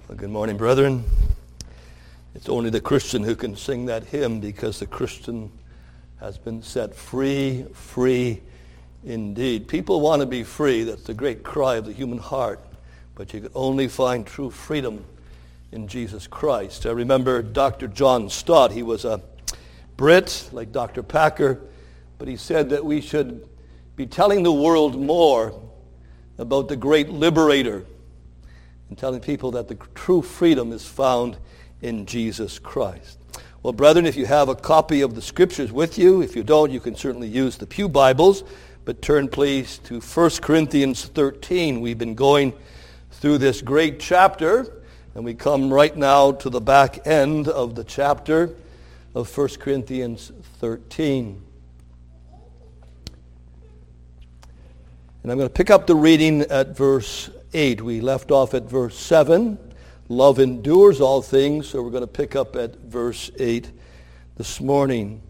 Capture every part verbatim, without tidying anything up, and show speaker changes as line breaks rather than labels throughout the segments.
Well, good morning, brethren. It's only the Christian who can sing that hymn, because the Christian has been set free, free indeed. People want to be free. That's the great cry of the human heart. But you can only find true freedom in Jesus Christ. I remember Doctor John Stott. He was a Brit, like Doctor Packer, but he said that we should be telling the world more about the great liberator and telling people that the true freedom is found in Jesus Christ. Well, brethren, if you have a copy of the Scriptures with you, if you don't, you can certainly use the Pew Bibles, but turn please to First Corinthians thirteen. We've been going through this great chapter, and we come right now to the back end of the chapter of First Corinthians thirteen. And I'm going to pick up the reading at verse eight. We left off at verse seven. Love endures all things, so we're going to pick up at verse eight this morning.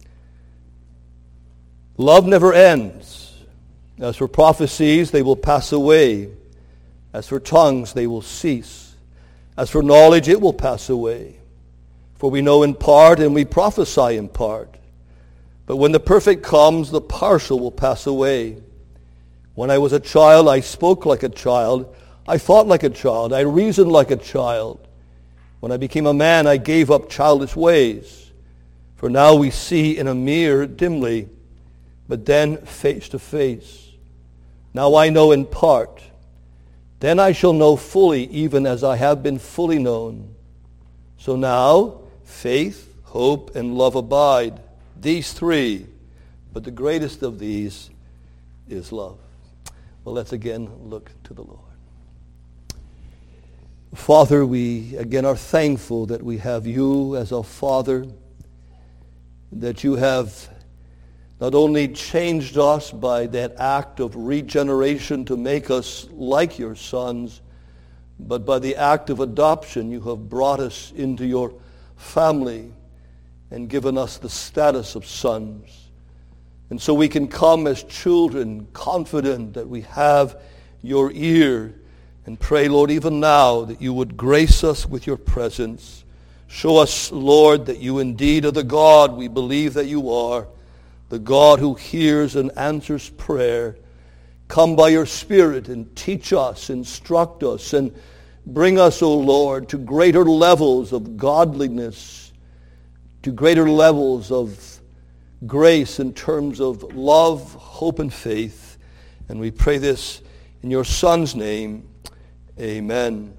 Love never ends. As for prophecies, they will pass away. As for tongues, they will cease. As for knowledge, it will pass away. For we know in part and we prophesy in part. But when the perfect comes, the partial will pass away. When I was a child, I spoke like a child. I thought like a child. I reasoned like a child. When I became a man, I gave up childish ways. For now we see in a mirror dimly, but then face to face. Now I know in part. Then I shall know fully, even as I have been fully known. So now faith, hope, and love abide, these three. But the greatest of these is love. Well, let's again look to the Lord. Father, we again are thankful that we have you as our Father, that you have not only changed us by that act of regeneration to make us like your sons, but by the act of adoption you have brought us into your family and given us the status of sons. And so we can come as children, confident that we have your ear, and pray, Lord, even now that you would grace us with your presence. Show us, Lord, that you indeed are the God we believe that you are, the God who hears and answers prayer. Come by your Spirit and teach us, instruct us, and bring us, O Lord, to greater levels of godliness, to greater levels of grace in terms of love, hope, and faith. And we pray this in your Son's name. Amen.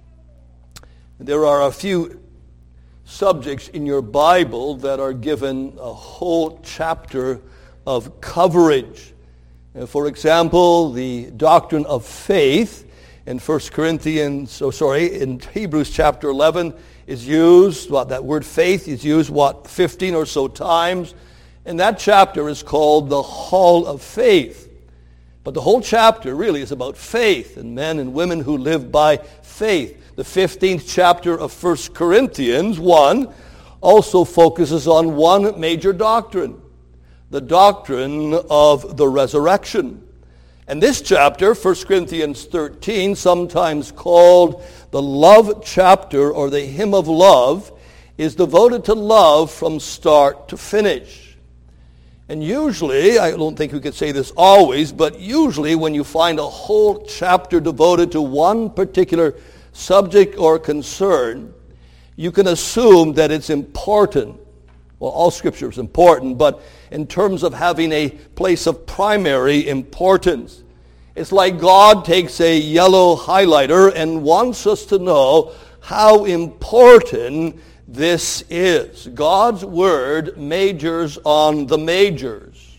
There are a few subjects in your Bible that are given a whole chapter of coverage. For example, the doctrine of faith in First Corinthians, oh sorry, in Hebrews chapter eleven is used, what, that word faith is used, what, fifteen or so times. And that chapter is called the Hall of Faith. But the whole chapter really is about faith and men and women who live by faith. The fifteenth chapter of First Corinthians one also focuses on one major doctrine, the doctrine of the resurrection. And this chapter, First Corinthians thirteen, sometimes called the love chapter or the hymn of love, is devoted to love from start to finish. And usually, I don't think we could say this always, but usually when you find a whole chapter devoted to one particular subject or concern, you can assume that it's important. Well, all Scripture is important, but in terms of having a place of primary importance, it's like God takes a yellow highlighter and wants us to know how important this is. God's word majors on the majors,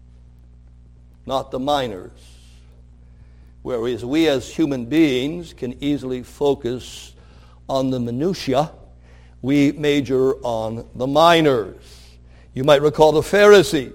not the minors. Whereas we as human beings can easily focus on the minutiae, we major on the minors. You might recall the Pharisees.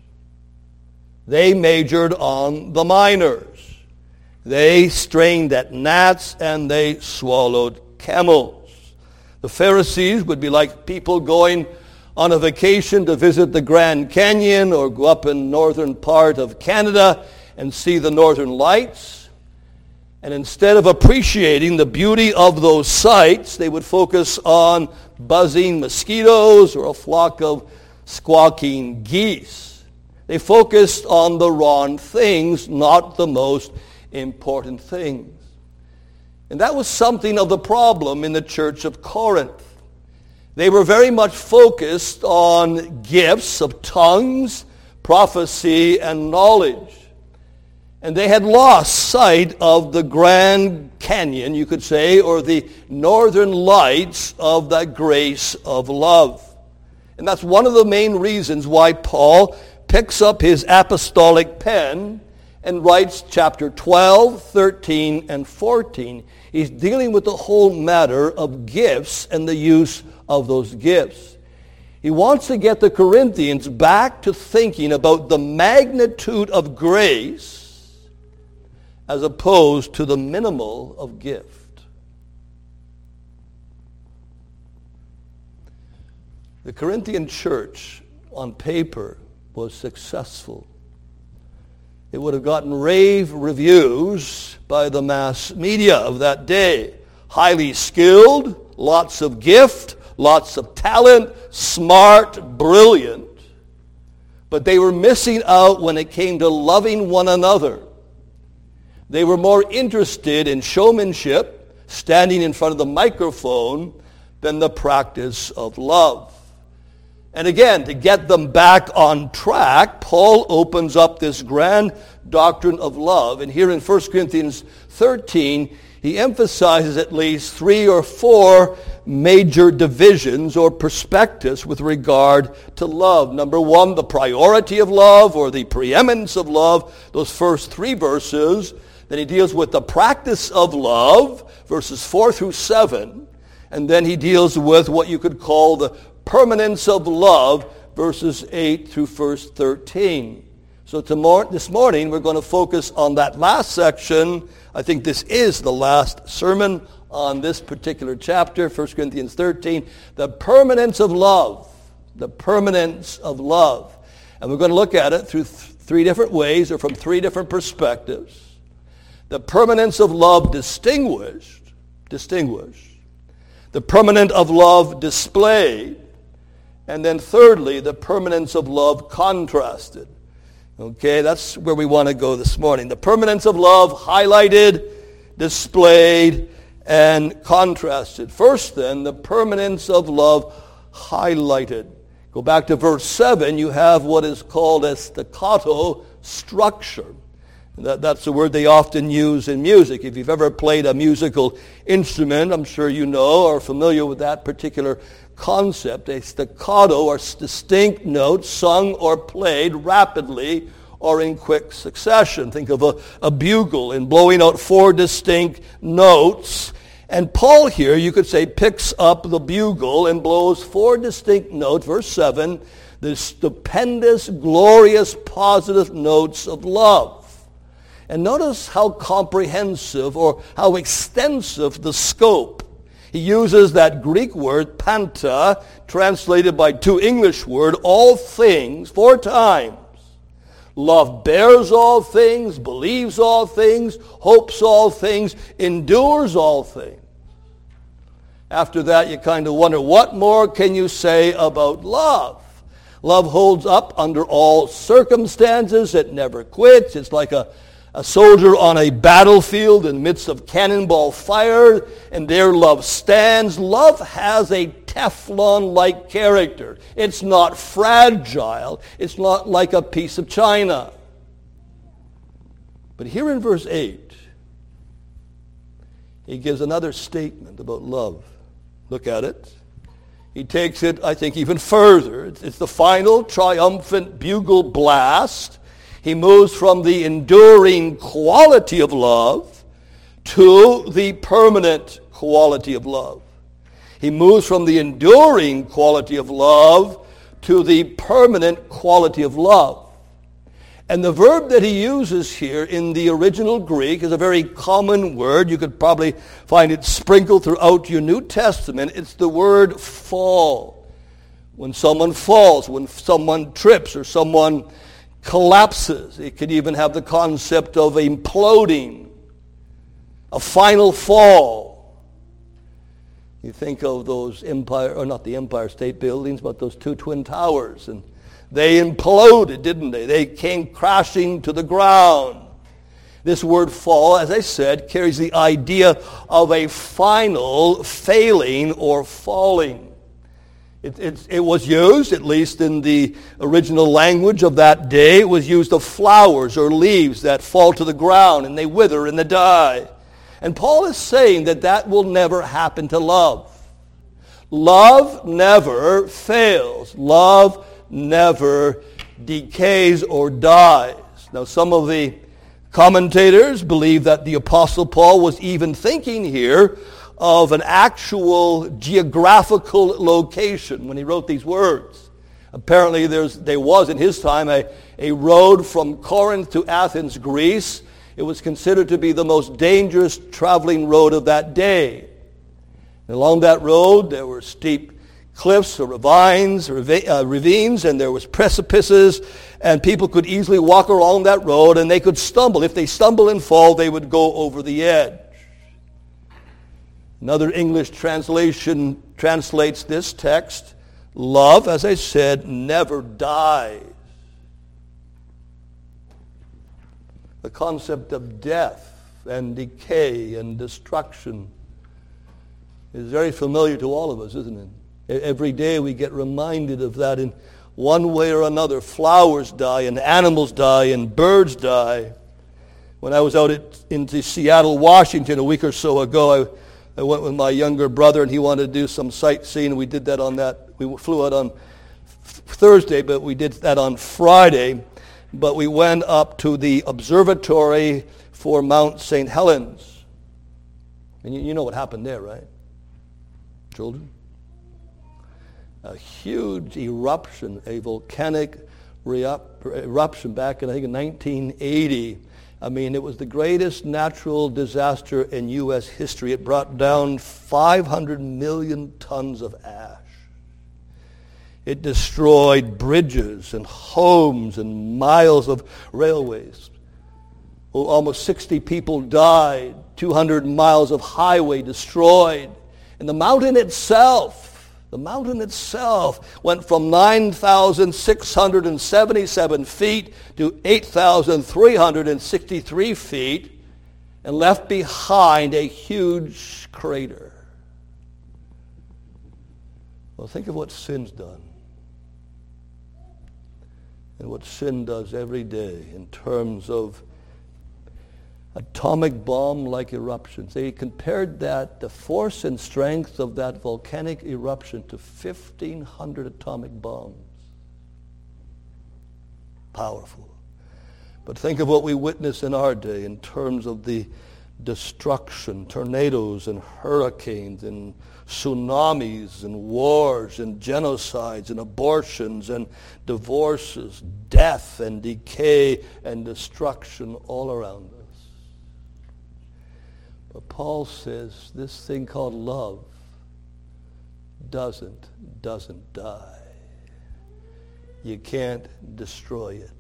They majored on the minors. They strained at gnats and they swallowed camels. The Pharisees would be like people going on a vacation to visit the Grand Canyon or go up in northern part of Canada and see the northern lights. And instead of appreciating the beauty of those sights, they would focus on buzzing mosquitoes or a flock of squawking geese. They focused on the wrong things, not the most important things. And that was something of the problem in the church of Corinth. They were very much focused on gifts of tongues, prophecy, and knowledge. And they had lost sight of the Grand Canyon, you could say, or the northern lights of that grace of love. And that's one of the main reasons why Paul picks up his apostolic pen and writes chapter twelve, thirteen, and fourteen. He's dealing with the whole matter of gifts and the use of those gifts. He wants to get the Corinthians back to thinking about the magnitude of grace as opposed to the minimal of gift. The Corinthian church, on paper, was successful. It would have gotten rave reviews by the mass media of that day. Highly skilled, lots of gift, lots of talent, smart, brilliant. But they were missing out when it came to loving one another. They were more interested in showmanship, standing in front of the microphone, than the practice of love. And again, to get them back on track, Paul opens up this grand doctrine of love. And here in First Corinthians thirteen, he emphasizes at least three or four major divisions or perspectives with regard to love. Number one, the priority of love or the preeminence of love, those first three verses. Then he deals with the practice of love, verses four through seven. And then he deals with what you could call the permanence of love, verses eight through verse thirteen. So tomorrow, this morning we're going to focus on that last section. I think this is the last sermon on this particular chapter, First Corinthians thirteen, the permanence of love, the permanence of love. And we're going to look at it through th- three different ways or from three different perspectives. The permanence of love distinguished, distinguished. The permanence of love displayed. And then thirdly, the permanence of love contrasted. Okay, that's where we want to go this morning. The permanence of love highlighted, displayed, and contrasted. First then, the permanence of love highlighted. Go back to verse seven, you have what is called a staccato structure. That, that's the word they often use in music. If you've ever played a musical instrument, I'm sure you know or are familiar with that particular concept. A staccato are distinct notes sung or played rapidly or in quick succession. Think of a, a bugle in blowing out four distinct notes. And Paul here, you could say, picks up the bugle and blows four distinct notes, verse seven, the stupendous, glorious, positive notes of love. And notice how comprehensive or how extensive the scope. He uses that Greek word, panta, translated by two English words, all things, four times. Love bears all things, believes all things, hopes all things, endures all things. After that, you kind of wonder, what more can you say about love? Love holds up under all circumstances. It never quits. It's like a A soldier on a battlefield in the midst of cannonball fire, and there love stands. Love has a Teflon-like character. It's not fragile. It's not like a piece of china. But here in verse eight, he gives another statement about love. Look at it. He takes it, I think, even further. It's, it's the final triumphant bugle blast. He moves from the enduring quality of love to the permanent quality of love. He moves from the enduring quality of love to the permanent quality of love. And the verb that he uses here in the original Greek is a very common word. You could probably find it sprinkled throughout your New Testament. It's the word fall. When someone falls, when someone trips, or someone collapses. It could even have the concept of imploding. a final fall. You think of those Empire, or not the Empire State Buildings, but those two Twin Towers, and they imploded, didn't they? They came crashing to the ground. This word fall, as I said, carries the idea of a final failing or falling. It, it, it was used, at least in the original language of that day, it was used of flowers or leaves that fall to the ground and they wither and they die. And Paul is saying that that will never happen to love. Love never fails. Love never decays or dies. Now, some of the commentators believe that the Apostle Paul was even thinking here of an actual geographical location when he wrote these words. Apparently there's, there was in his time a, a road from Corinth to Athens, Greece. It was considered to be the most dangerous traveling road of that day. And along that road there were steep cliffs or ravines, uh, ravines, and there was precipices, and people could easily walk along that road and they could stumble. If they stumble and fall, they would go over the edge. Another English translation translates this text, love, as I said, never dies. The concept of death and decay and destruction is very familiar to all of us, isn't it? Every day we get reminded of that in one way or another. Flowers die and animals die and birds die. When I was out at, into Seattle, Washington a week or so ago, I I went with my younger brother, and he wanted to do some sightseeing. We did that on that. We flew out on Thursday, but we did that on Friday. But we went up to the observatory for Mount Saint Helens. And you, you know what happened there, right? Children? A huge eruption, a volcanic eruption back in, I think, in nineteen eighty. I mean, it was the greatest natural disaster in U S history. It brought down five hundred million tons of ash. It destroyed bridges and homes and miles of railways. Almost sixty people died, two hundred miles of highway destroyed. And the mountain itself, the mountain itself went from nine thousand six hundred seventy-seven feet to eight thousand three hundred sixty-three feet and left behind a huge crater. Well, think of what sin's done and what sin does every day in terms of atomic bomb-like eruptions. They compared that, the force and strength of that volcanic eruption, to fifteen hundred atomic bombs. Powerful. But think of what we witness in our day in terms of the destruction, tornadoes and hurricanes and tsunamis and wars and genocides and abortions and divorces, death and decay and destruction all around us. But Paul says this thing called love doesn't, doesn't die. You can't destroy it.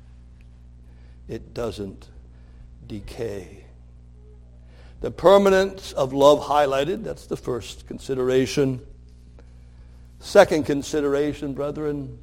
It doesn't decay. The permanence of love highlighted, that's the first consideration. Second consideration, brethren,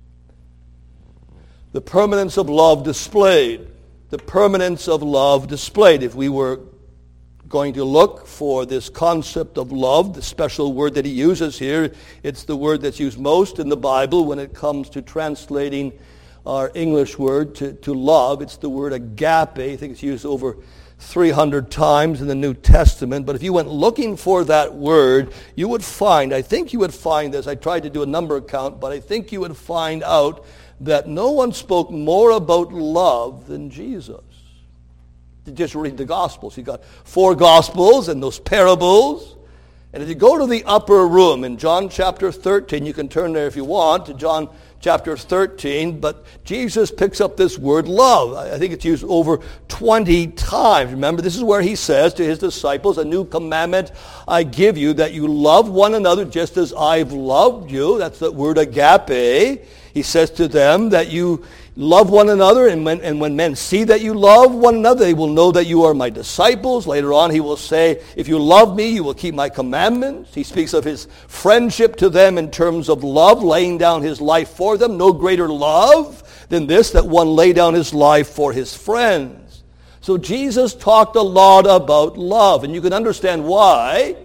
the permanence of love displayed. The permanence of love displayed. If we were going to look for this concept of love, the special word that he uses here, it's the word that's used most in the Bible when it comes to translating our English word to, to love. It's the word agape. I think it's used over three hundred times in the New Testament. But if you went looking for that word, you would find, I think you would find this, I tried to do a number count, but I think you would find out that no one spoke more about love than Jesus. Just read the Gospels. You've got four Gospels and those parables. And if you go to the upper room in John chapter thirteen, you can turn there if you want, to John chapter thirteen, but Jesus picks up this word love. I think it's used over twenty times. Remember, this is where he says to his disciples, a new commandment I give you, that you love one another just as I've loved you. That's the word agape. He says to them that you love one another, and when, and when men see that you love one another, they will know that you are my disciples. Later on, he will say, if you love me, you will keep my commandments. He speaks of his friendship to them in terms of love, laying down his life for them. No greater love than this, that one lay down his life for his friends. So Jesus talked a lot about love, and you can understand why.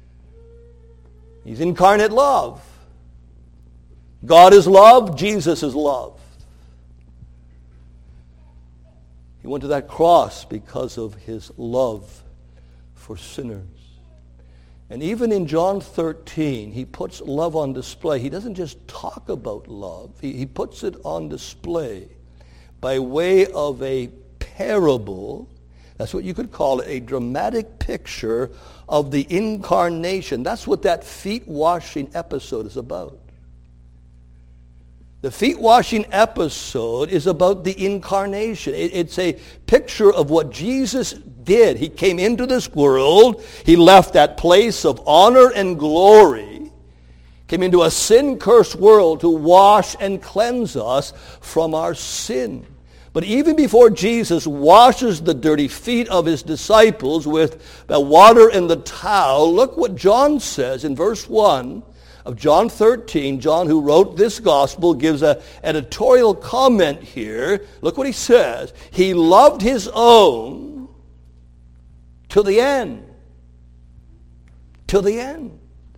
He's incarnate love. God is love, Jesus is love. He went to that cross because of his love for sinners. And even in John thirteen, he puts love on display. He doesn't just talk about love. He, he puts it on display by way of a parable. That's what you could call it, a dramatic picture of the incarnation. That's what that feet washing episode is about. The feet washing episode is about the incarnation. It, it's a picture of what Jesus did. He came into this world. He left that place of honor and glory, came into a sin-cursed world to wash and cleanse us from our sin. But even before Jesus washes the dirty feet of his disciples with the water and the towel, look what John says in verse one of John thirteen. John, who wrote this gospel, gives an editorial comment here. Look what he says. He loved his own till the end. Till the end.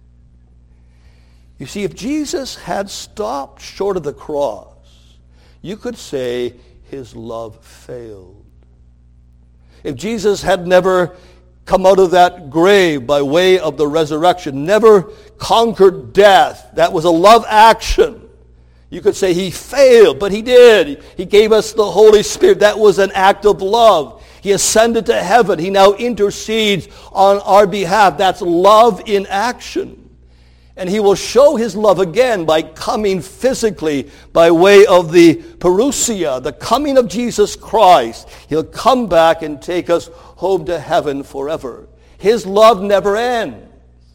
You see, if Jesus had stopped short of the cross, you could say his love failed. If Jesus had never come out of that grave by way of the resurrection, never conquered death, that was a love action. You could say he failed, but he did. He gave us the Holy Spirit. That was an act of love. He ascended to heaven. He now intercedes on our behalf. That's love in action. And he will show his love again by coming physically by way of the parousia, the coming of Jesus Christ. He'll come back and take us home to heaven forever. His love never ends.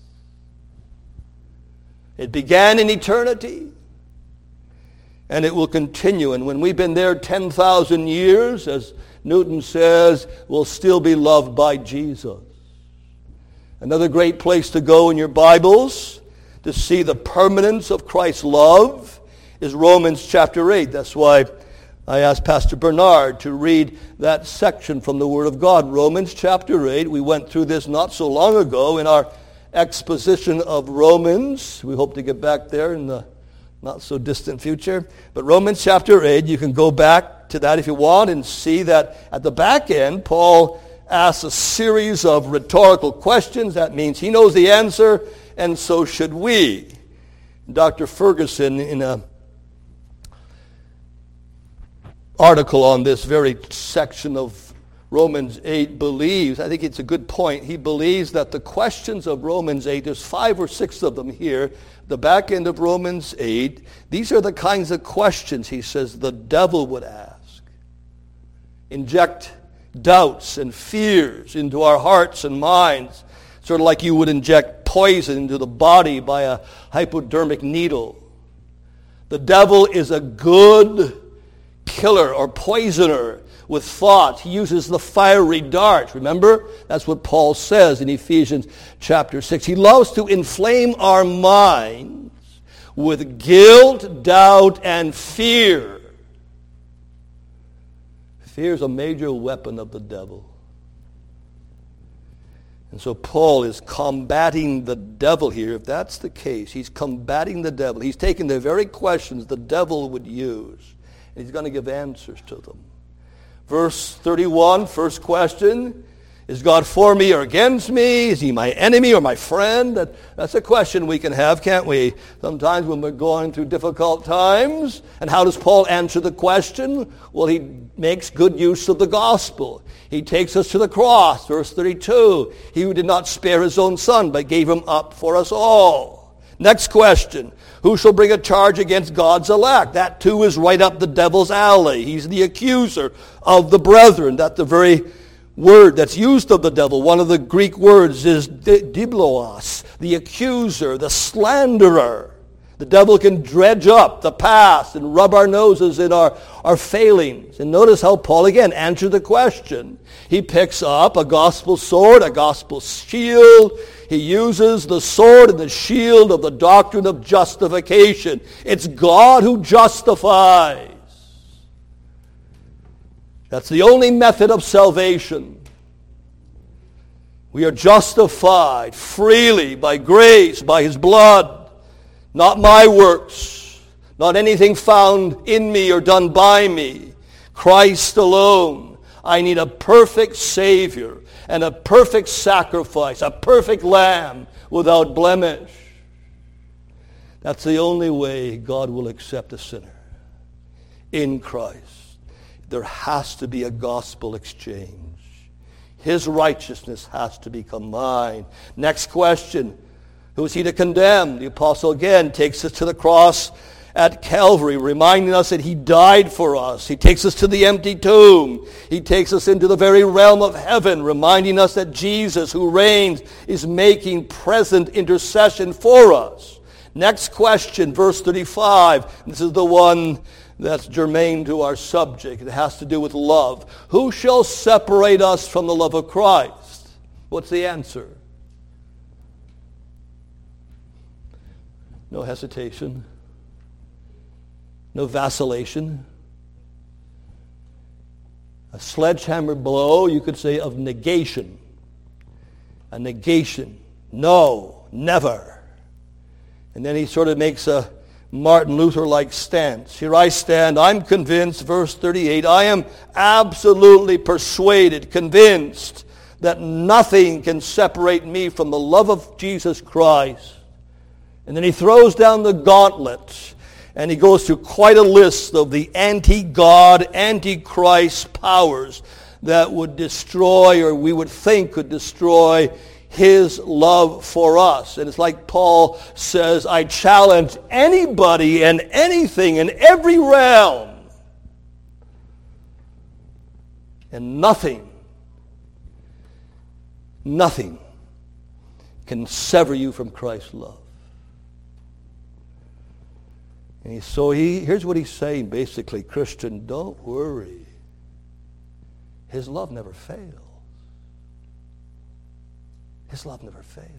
It began in eternity, and it will continue. And when we've been there ten thousand years, as Newton says, we'll still be loved by Jesus. Another great place to go in your Bibles to see the permanence of Christ's love is Romans chapter eight. That's why I asked Pastor Bernard to read that section from the Word of God. Romans chapter eight. We went through this not so long ago in our exposition of Romans. We hope to get back there in the not so distant future. But Romans chapter eight, you can go back to that if you want and see that at the back end, Paul asks a series of rhetorical questions. That means he knows the answer, and so should we. Doctor Ferguson, in an article on this very section of Romans eight, believes, I think it's a good point, he believes that the questions of Romans eight, there's five or six of them here, the back end of Romans eight, these are the kinds of questions, he says, the devil would ask. Inject doubts and fears into our hearts and minds, sort of like you would inject poison into the body by a hypodermic needle. The devil is a good killer or poisoner with thoughts. He uses the fiery darts. Remember? That's what Paul says in Ephesians chapter six. He loves to inflame our minds with guilt, doubt, and fear. Fear is a major weapon of the devil. And so Paul is combating the devil here. If that's the case, he's combating the devil. He's taking the very questions the devil would use, and he's going to give answers to them. Verse thirty-one, first question, is God for me or against me? Is he my enemy or my friend? That, that's a question we can have, can't we? Sometimes when we're going through difficult times. And how does Paul answer the question? Well, he makes good use of the gospel. He takes us to the cross, verse thirty-two. He who did not spare his own son, but gave him up for us all. Next question. Who shall bring a charge against God's elect? That too is right up the devil's alley. He's the accuser of the brethren. That's the very word that's used of the devil. One of the Greek words is dibloos, the accuser, the slanderer. The devil can dredge up the past and rub our noses in our, our failings. And notice how Paul again answered the question. He picks up a gospel sword, a gospel shield. He uses the sword and the shield of the doctrine of justification. It's God who justifies. That's the only method of salvation. We are justified freely by grace, by his blood. Not my works, not anything found in me or done by me. Christ alone. I need a perfect Savior and a perfect sacrifice, a perfect lamb without blemish. That's the only way God will accept a sinner. In Christ. There has to be a gospel exchange. His righteousness has to become mine. Next question. Who is he to condemn? The apostle again takes us to the cross at Calvary, reminding us that he died for us. He takes us to the empty tomb. He takes us into the very realm of heaven, reminding us that Jesus, who reigns, is making present intercession for us. Next question, verse thirty-five. This is the one that's germane to our subject. It has to do with love. Who shall separate us from the love of Christ? What's the answer? No hesitation. No vacillation. A sledgehammer blow, you could say, of negation. A negation. No, never. And then he sort of makes a Martin Luther-like stance. Here I stand, I'm convinced, verse thirty-eight, I am absolutely persuaded, convinced, that nothing can separate me from the love of Jesus Christ. And then he throws down the gauntlet, and he goes through quite a list of the anti-God, anti-Christ powers that would destroy, or we would think could destroy, his love for us. And it's like Paul says, I challenge anybody and anything in every realm. And nothing, nothing can sever you from Christ's love. And he, so he, here's what he's saying basically, Christian, don't worry. His love never fails. His love never fails.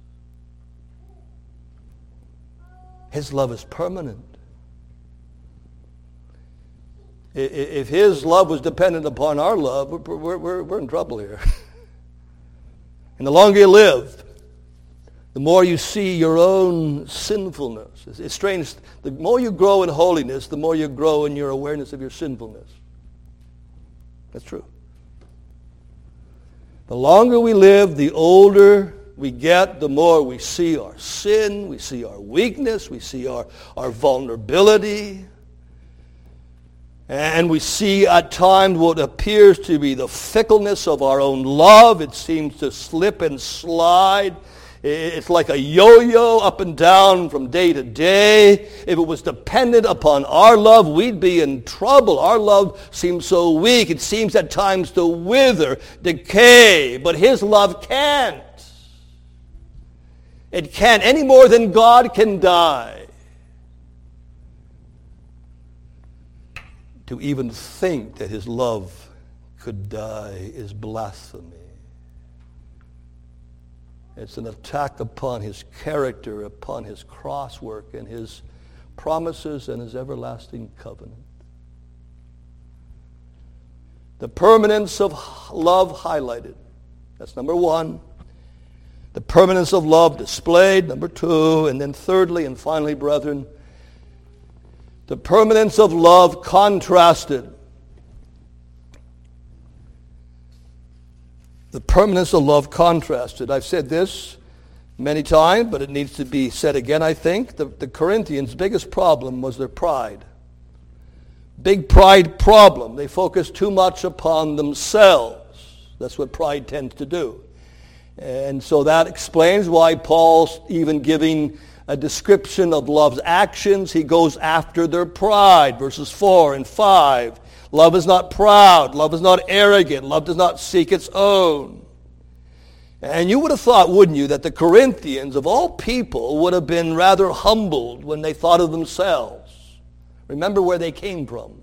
His love is permanent. If his love was dependent upon our love, we're, we're, we're in trouble here. And the longer you live, the more you see your own sinfulness. It's, it's strange. The more you grow in holiness, the more you grow in your awareness of your sinfulness. That's true. The longer we live, the older we get, the more we see our sin, we see our weakness, we see our, our vulnerability. And we see at times what appears to be the fickleness of our own love. It seems to slip and slide. It's like a yo-yo up and down from day to day. If it was dependent upon our love, we'd be in trouble. Our love seems so weak. It seems at times to wither, decay. But his love can't. It can't any more than God can die. To even think that his love could die is blasphemy. It's an attack upon his character, upon his cross work and his promises and his everlasting covenant. The permanence of love highlighted. That's number one. The permanence of love displayed, number two. And then thirdly and finally, brethren, the permanence of love contrasted. The permanence of love contrasted. I've said this many times, but it needs to be said again, I think. The, the Corinthians' biggest problem was their pride. Big pride problem. They focused too much upon themselves. That's what pride tends to do. And so that explains why Paul's even giving a description of love's actions. He goes after their pride, verses four and five. Love is not proud. Love is not arrogant. Love does not seek its own. And you would have thought, wouldn't you, that the Corinthians, of all people, would have been rather humbled when they thought of themselves. Remember where they came from.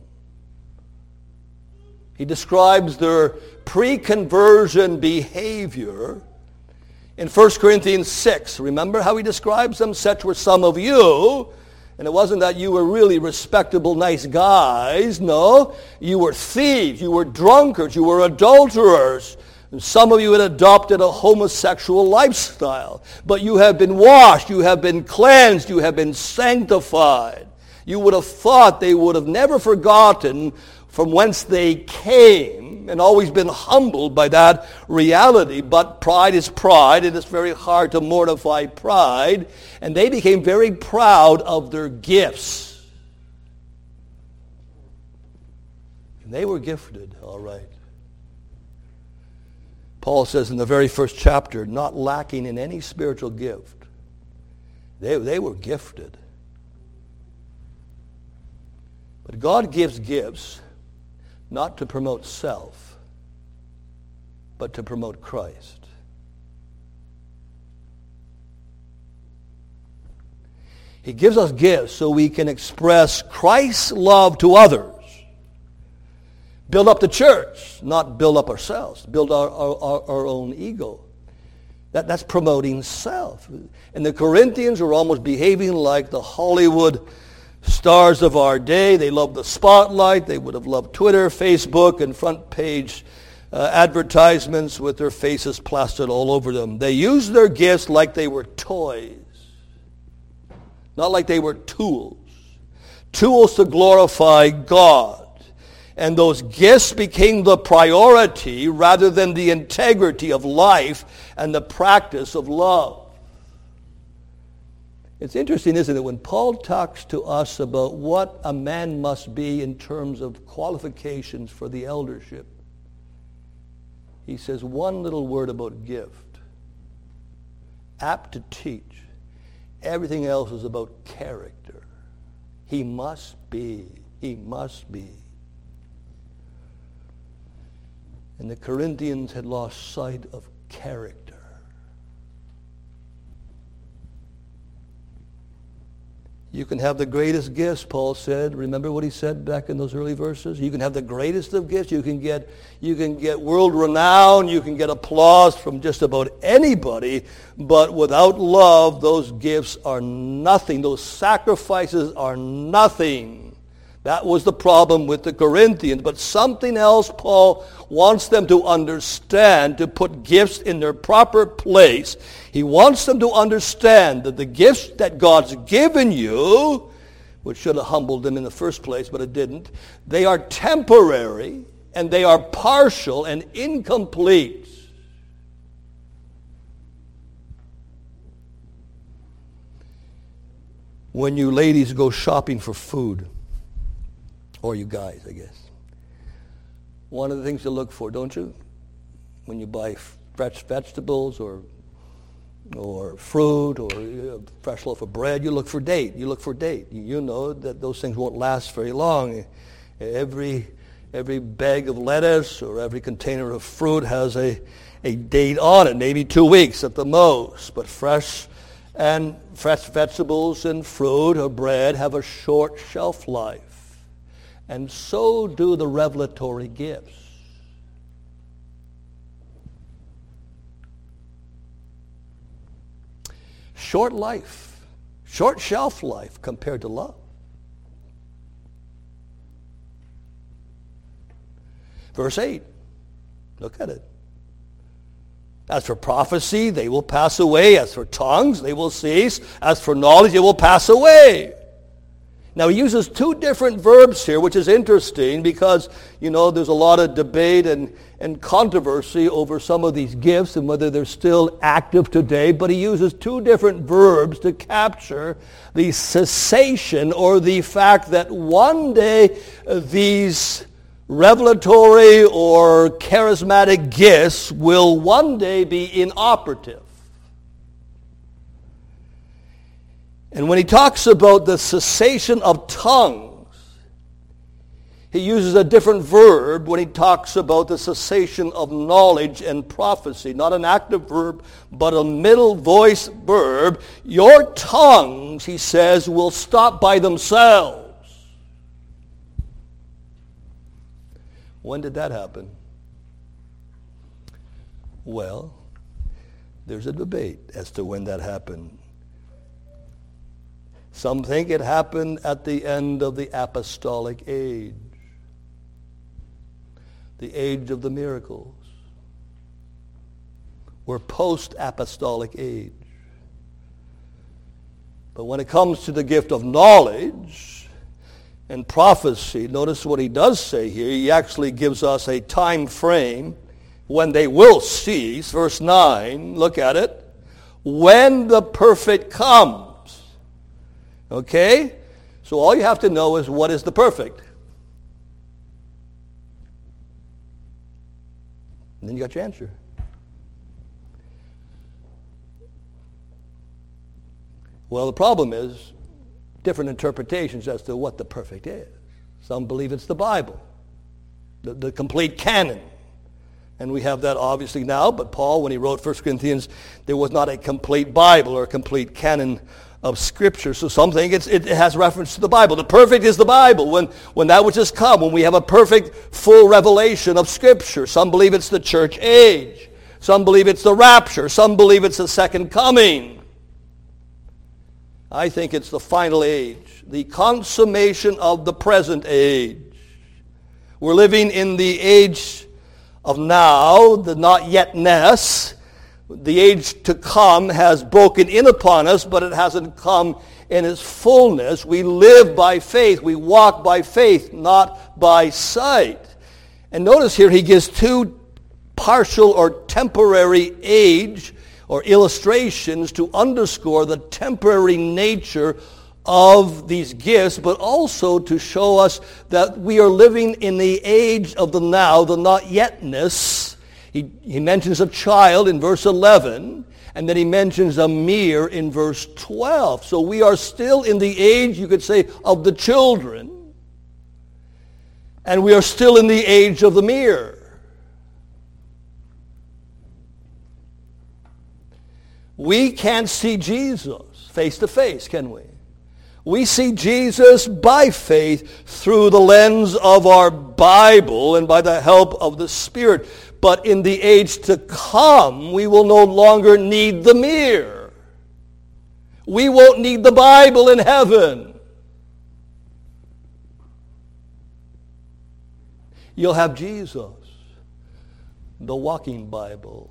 He describes their pre-conversion behavior in First Corinthians six. Remember how he describes them? Such were some of you. And it wasn't that you were really respectable, nice guys. No, you were thieves, you were drunkards, you were adulterers. And some of you had adopted a homosexual lifestyle. But you have been washed, you have been cleansed, you have been sanctified. You would have thought they would have never forgotten from whence they came and always been humbled by that reality. But pride is pride. It is very hard to mortify pride. And they became very proud of their gifts. And they were gifted, all right. Paul says in the very first chapter, not lacking in any spiritual gift. They, they were gifted. But God gives gifts not to promote self, but to promote Christ. He gives us gifts so we can express Christ's love to others. Build up the church, not build up ourselves. Build our, our, our own ego. That, that's promoting self. And the Corinthians were almost behaving like the Hollywood stars of our day. They loved the spotlight. They would have loved Twitter, Facebook, and front page uh, advertisements with their faces plastered all over them. They used their gifts like they were toys, not like they were tools. Tools to glorify God. And those gifts became the priority rather than the integrity of life and the practice of love. It's interesting, isn't it, when Paul talks to us about what a man must be in terms of qualifications for the eldership. He says one little word about gift. Apt to teach. Everything else is about character. He must be. He must be. And the Corinthians had lost sight of character. You can have the greatest gifts, Paul said. Remember what he said back in those early verses? You can have the greatest of gifts. You can get, you can get world renown. You can get applause from just about anybody. But without love, those gifts are nothing. Those sacrifices are nothing. That was the problem with the Corinthians. But something else Paul wants them to understand, to put gifts in their proper place. He wants them to understand that the gifts that God's given you, which should have humbled them in the first place, but it didn't, they are temporary and they are partial and incomplete. When you ladies go shopping for food, or you guys, I guess. One of the things you look for, don't you? When you buy fresh vegetables or or fruit or a fresh loaf of bread, you look for date. You look for date. You know that those things won't last very long. Every every bag of lettuce or every container of fruit has a, a date on it, maybe two weeks at the most. But fresh and fresh vegetables and fruit or bread have a short shelf life. And so do the revelatory gifts. Short life, short shelf life compared to love. Verse eight, look at it. As for prophecy, they will pass away. As for tongues, they will cease. As for knowledge, it will pass away. Now, he uses two different verbs here, which is interesting because, you know, there's a lot of debate and, and controversy over some of these gifts and whether they're still active today. But he uses two different verbs to capture the cessation or the fact that one day these revelatory or charismatic gifts will one day be inoperative. And when he talks about the cessation of tongues, he uses a different verb when he talks about the cessation of knowledge and prophecy. Not an active verb, but a middle voice verb. Your tongues, he says, will stop by themselves. When did that happen? Well, there's a debate as to when that happened. Some think it happened at the end of the apostolic age, the age of the miracles. We're post-apostolic age. But when it comes to the gift of knowledge and prophecy, notice what he does say here. He actually gives us a time frame when they will cease. Verse nine, look at it. When the perfect comes. Okay? So all you have to know is, what is the perfect? And then you got your answer. Well, the problem is different interpretations as to what the perfect is. Some believe it's the Bible, the, the complete canon. And we have that obviously now, but Paul, when he wrote First Corinthians, there was not a complete Bible or a complete canon of Scripture. So some think it's, it has reference to the Bible. The perfect is the Bible. When, when that which has come, when we have a perfect, full revelation of Scripture. Some believe it's the church age. Some believe it's the rapture. Some believe it's the second coming. I think it's the final age, the consummation of the present age. We're living in the age of now, the not yetness. The age to come has broken in upon us, but it hasn't come in its fullness. We live by faith. We walk by faith, not by sight. And notice here he gives two partial or temporary age or illustrations to underscore the temporary nature of these gifts, but also to show us that we are living in the age of the now, the not yetness. He, he mentions a child in verse eleven, and then he mentions a mirror in verse twelve. So we are still in the age, you could say, of the children, and we are still in the age of the mirror. We can't see Jesus face to face, can we? We see Jesus by faith through the lens of our Bible and by the help of the Spirit. But in the age to come, we will no longer need the mirror. We won't need the Bible in heaven. You'll have Jesus, the walking Bible.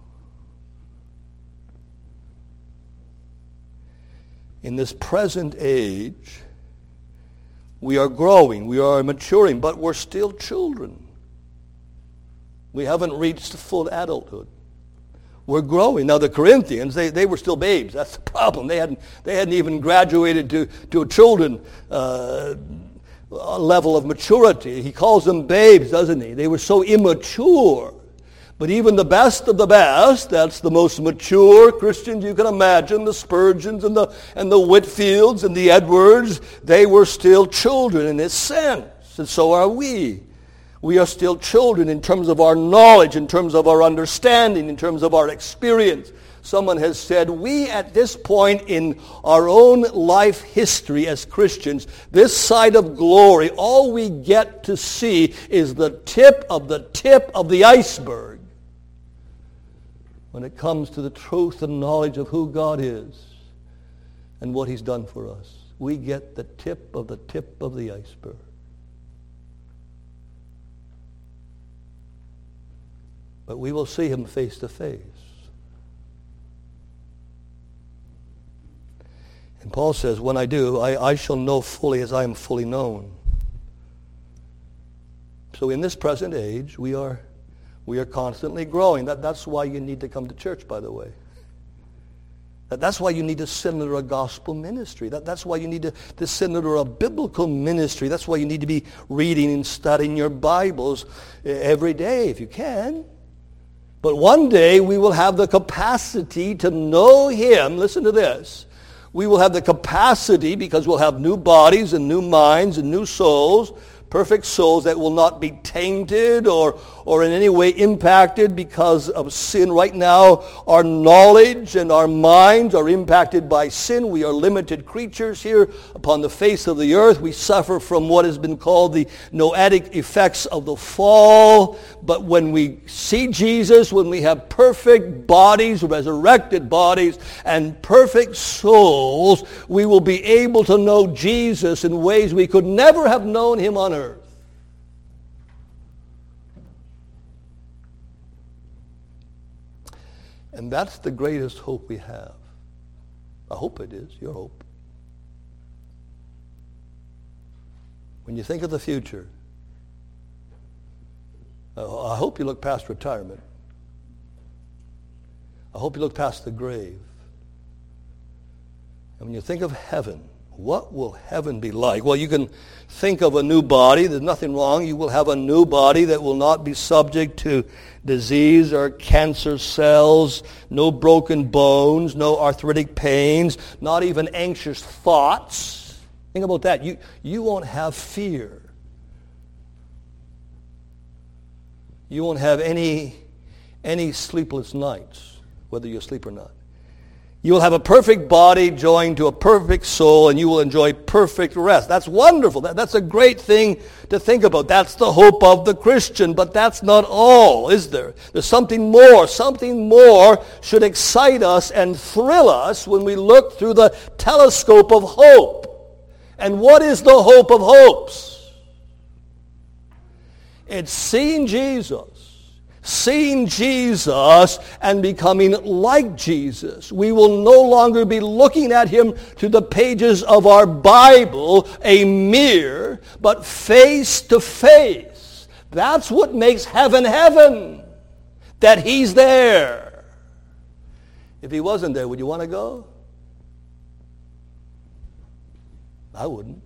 In this present age, we are growing, we are maturing, but we're still children. We haven't reached full adulthood. We're growing. Now the Corinthians, they, they were still babes. That's the problem. They hadn't, they hadn't even graduated to, to a children uh, level of maturity. He calls them babes, doesn't he? They were so immature. But even the best of the best, that's the most mature Christians you can imagine, the Spurgeons and the, and the Whitfields and the Edwards, they were still children in this sense. And so are we. We are still children in terms of our knowledge, in terms of our understanding, in terms of our experience. Someone has said, we at this point in our own life history as Christians, this side of glory, all we get to see is the tip of the tip of the iceberg when it comes to the truth and knowledge of who God is and what he's done for us. We get the tip of the tip of the iceberg. But we will see him face to face. And Paul says, when I do, I, I shall know fully as I am fully known. So in this present age, we are we are constantly growing. That, that's why you need to come to church, by the way. That, that's why you need to sit under a gospel ministry. That, that's why you need to, to sit under a biblical ministry. That's why you need to be reading and studying your Bibles every day if you can. But one day we will have the capacity to know him, listen to this, We will have the capacity, because we'll have new bodies and new minds and new souls, perfect souls that will not be tainted or, or in any way impacted because of sin. Right now, our knowledge and our minds are impacted by sin. We are limited creatures here upon the face of the earth. We suffer from what has been called the noetic effects of the fall. But when we see Jesus, when we have perfect bodies, resurrected bodies, and perfect souls, we will be able to know Jesus in ways we could never have known him on earth. And that's the greatest hope we have. I hope it is, your hope. When you think of the future, I hope you look past retirement. I hope you look past the grave. And when you think of heaven, what will heaven be like? Well, you can think of a new body. There's nothing wrong. You will have a new body that will not be subject to disease or cancer cells, no broken bones, no arthritic pains, not even anxious thoughts. Think about that. You, you won't have fear. You won't have any, any sleepless nights, whether you sleep or not. You will have a perfect body joined to a perfect soul, and you will enjoy perfect rest. That's wonderful. That, that's a great thing to think about. That's the hope of the Christian, but that's not all, is there? There's something more. Something more should excite us and thrill us when we look through the telescope of hope. And what is the hope of hopes? It's seeing Jesus. Seeing Jesus and becoming like Jesus. We will no longer be looking at him through the pages of our Bible, a mirror, but face to face. That's what makes heaven heaven, that he's there. If he wasn't there, would you want to go? I wouldn't.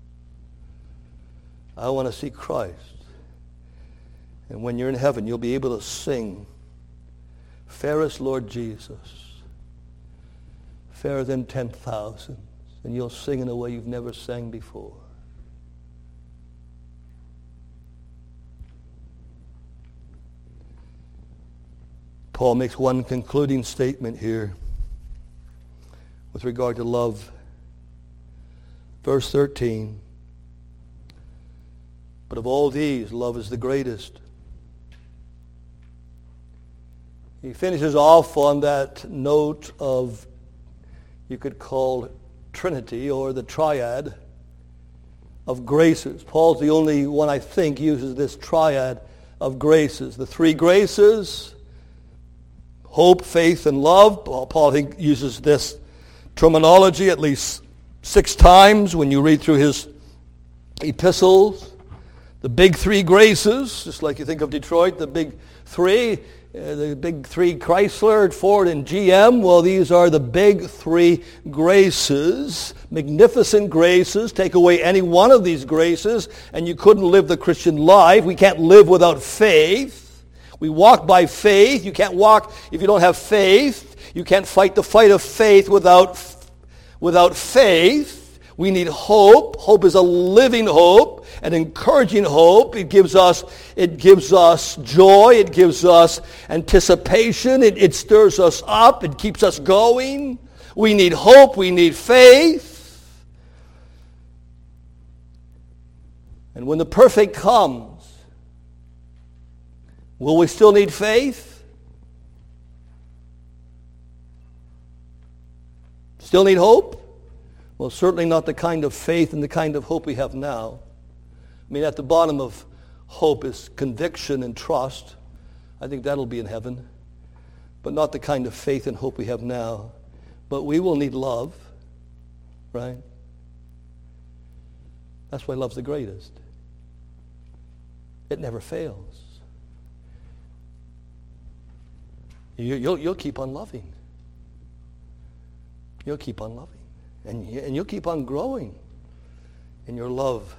I want to see Christ. And when you're in heaven, you'll be able to sing, fairest Lord Jesus, fairer than ten thousands. And you'll sing in a way you've never sang before. Paul makes one concluding statement here with regard to love. Verse thirteen. But of all these, love is the greatest. He finishes off on that note of, you could call Trinity or the triad of graces. Paul's the only one, I think, uses this triad of graces. The three graces, hope, faith, and love. Paul, I think, uses this terminology at least six times when you read through his epistles. The big three graces, just like you think of Detroit, the big three, uh, the big three Chrysler, Ford, and G M. Well, these are the big three graces, magnificent graces. Take away any one of these graces, and you couldn't live the Christian life. We can't live without faith. We walk by faith. You can't walk if you don't have faith. You can't fight the fight of faith without, without faith. We need hope. Hope is a living hope, an encouraging hope. It gives us, it gives us joy. It gives us anticipation. It, it stirs us up. It keeps us going. We need hope. We need faith. And when the perfect comes, will we still need faith? Still need hope? Well, certainly not the kind of faith and the kind of hope we have now. I mean, at the bottom of hope is conviction and trust. I think that'll be in heaven. But not the kind of faith and hope we have now. But we will need love, right? That's why love's the greatest. It never fails. You, you'll, you'll keep on loving. You'll keep on loving. And, and you'll keep on growing in your love.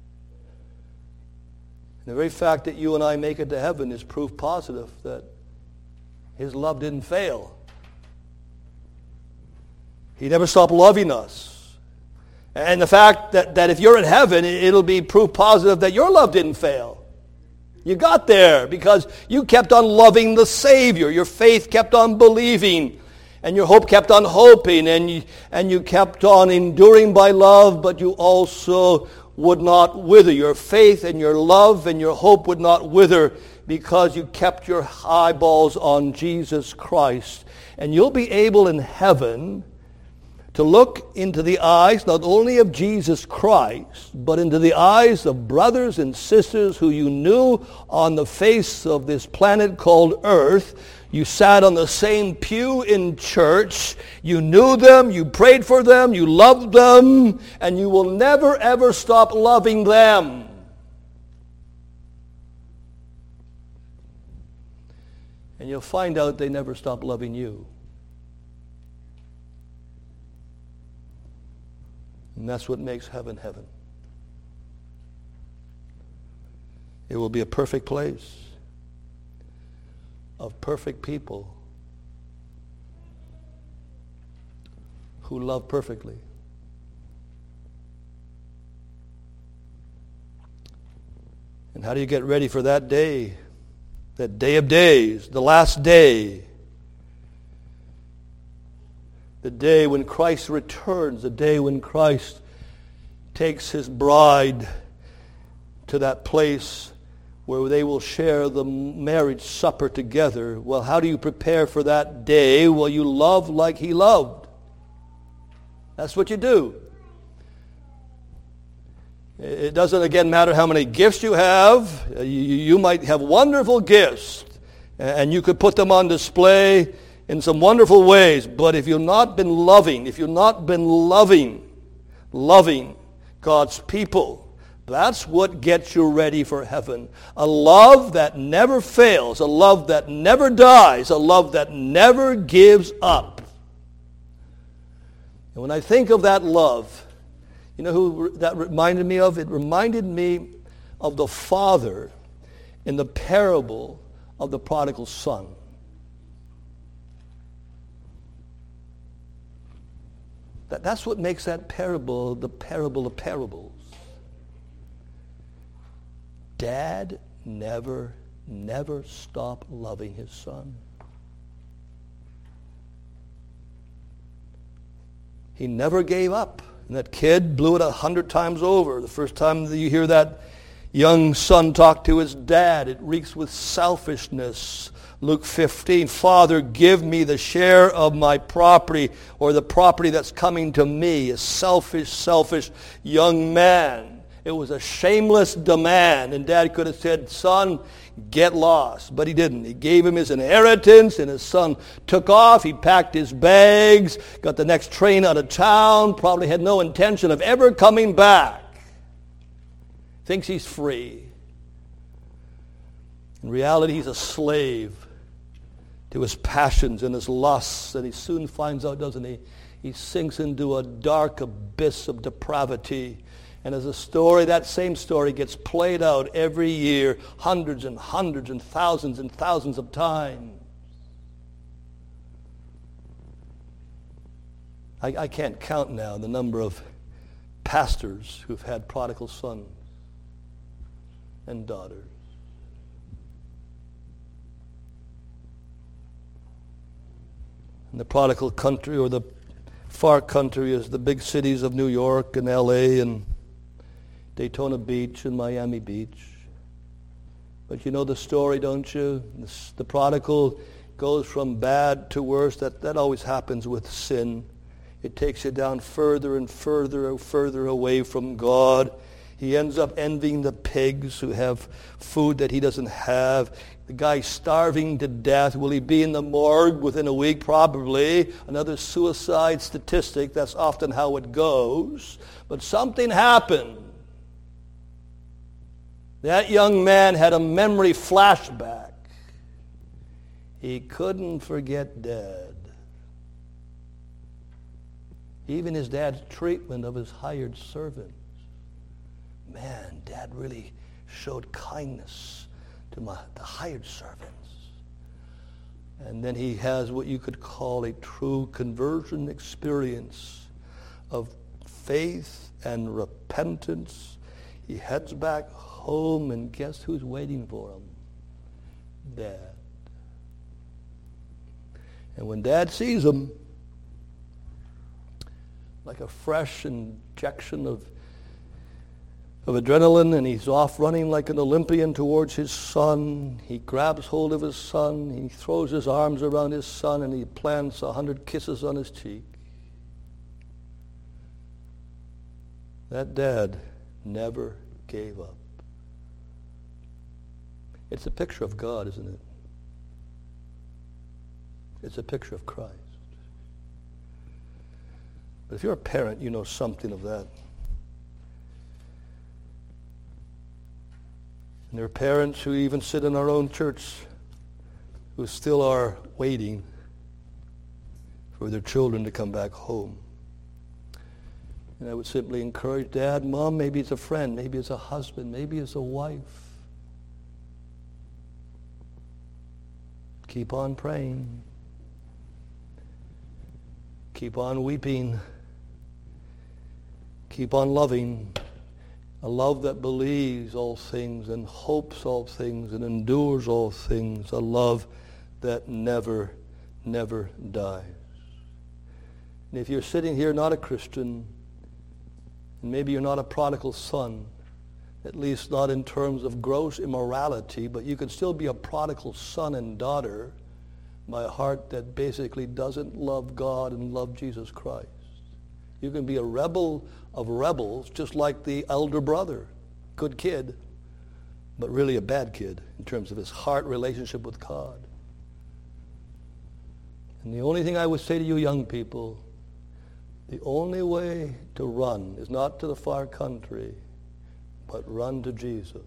And the very fact that you and I make it to heaven is proof positive that his love didn't fail. He never stopped loving us. And the fact that, that if you're in heaven, it'll be proof positive that your love didn't fail. You got there because you kept on loving the Savior. Your faith kept on believing. And your hope kept on hoping. And you, and you kept on enduring by love, but you also would not wither. Your faith and your love and your hope would not wither because you kept your eyeballs on Jesus Christ. And you'll be able in heaven to look into the eyes not only of Jesus Christ, but into the eyes of brothers and sisters who you knew on the face of this planet called Earth. You sat on the same pew in church. You knew them, you prayed for them, you loved them, and you will never ever stop loving them. And you'll find out they never stop loving you. And that's what makes heaven heaven. It will be a perfect place of perfect people who love perfectly. And how do you get ready for that day? That day of days, the last day. The day when Christ returns, the day when Christ takes his bride to that place where they will share the marriage supper together. Well, how do you prepare for that day? Well, you love like he loved. That's what you do. It doesn't, again, matter how many gifts you have. You, you might have wonderful gifts, and you could put them on display in some wonderful ways. But if you've not been loving, if you've not been loving, loving God's people, that's what gets you ready for heaven. A love that never fails, a love that never dies, a love that never gives up. And when I think of that love, you know who that reminded me of? It reminded me of the father in the parable of the prodigal son. That, that's what makes that parable the parable of parables. Dad never, never stopped loving his son. He never gave up. And that kid blew it a hundred times over. The first time that you hear that young son talk to his dad, it reeks with selfishness. Luke fifteen, Father, give me the share of my property, or the property that's coming to me. A selfish, selfish young man. It was a shameless demand. And Dad could have said, son, get lost. But he didn't. He gave him his inheritance, and his son took off. He packed his bags, got the next train out of town, probably had no intention of ever coming back. Thinks he's free. In reality, he's a slave to his passions and his lusts, and he soon finds out, doesn't he? He sinks into a dark abyss of depravity. And as a story, that same story gets played out every year, hundreds and hundreds and thousands and thousands of times. I, I can't count now the number of pastors who've had prodigal sons and daughters. In the prodigal country, or the far country, is the big cities of New York and L A and Daytona Beach and Miami Beach. But you know the story, don't you? The prodigal goes from bad to worse. That, that always happens with sin. It takes you down further and further and further away from God. He ends up envying the pigs who have food that he doesn't have. The guy starving to death. Will he be in the morgue within a week? Probably. Another suicide statistic. That's often how it goes. But something happened. That young man had a memory flashback. He couldn't forget Dad. Even his dad's treatment of his hired servants. Man, Dad really showed kindness to my, the hired servants. And then he has what you could call a true conversion experience of faith and repentance. He heads back home, and guess who's waiting for him? Dad. And when Dad sees him, like a fresh injection of, of adrenaline, and he's off running like an Olympian towards his son. He grabs hold of his son, he throws his arms around his son, and he plants a hundred kisses on his cheek. That dad never gave up. It's a picture of God, isn't it? It's a picture of Christ. But if you're a parent, you know something of that. And there are parents who even sit in our own church who still are waiting for their children to come back home. And I would simply encourage Dad, Mom, maybe it's a friend, maybe it's a husband, maybe it's a wife. Keep on praying. Keep on weeping. Keep on loving. A love that believes all things and hopes all things and endures all things. A love that never, never dies. And if you're sitting here not a Christian, and maybe you're not a prodigal son, at least not in terms of gross immorality, but you can still be a prodigal son and daughter by a heart that basically doesn't love God and love Jesus Christ. You can be a rebel of rebels, just like the elder brother. Good kid, but really a bad kid in terms of his heart relationship with God. And the only thing I would say to you young people, the only way to run is not to the far country, but run to Jesus.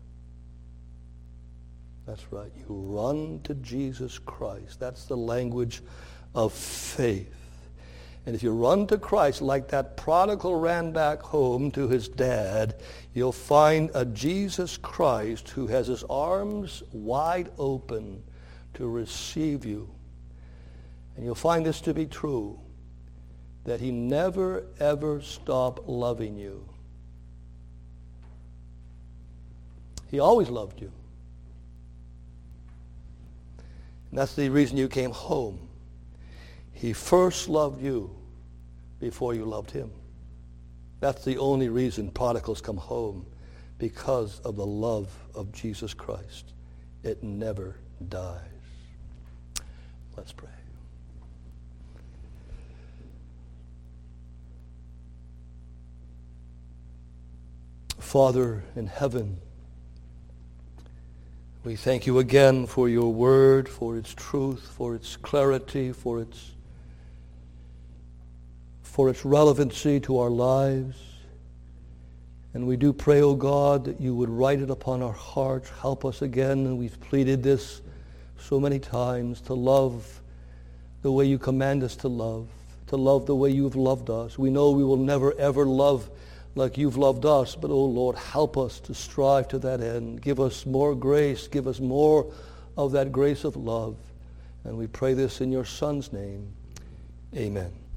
That's right. You run to Jesus Christ. That's the language of faith. And if you run to Christ like that prodigal ran back home to his dad, you'll find a Jesus Christ who has his arms wide open to receive you. And you'll find this to be true, that he never, ever stopped loving you. He always loved you. And that's the reason you came home. He first loved you before you loved him. That's the only reason prodigals come home, because of the love of Jesus Christ. It never dies. Let's pray. Father in heaven, we thank you again for your word, for its truth, for its clarity, for its for its relevancy to our lives. And we do pray, O God, that you would write it upon our hearts. Help us again, and we've pleaded this so many times, to love the way you command us to love, to love the way you've loved us. We know we will never, ever love like you've loved us, but, oh Lord, help us to strive to that end. Give us more grace. Give us more of that grace of love. And we pray this in your Son's name. Amen.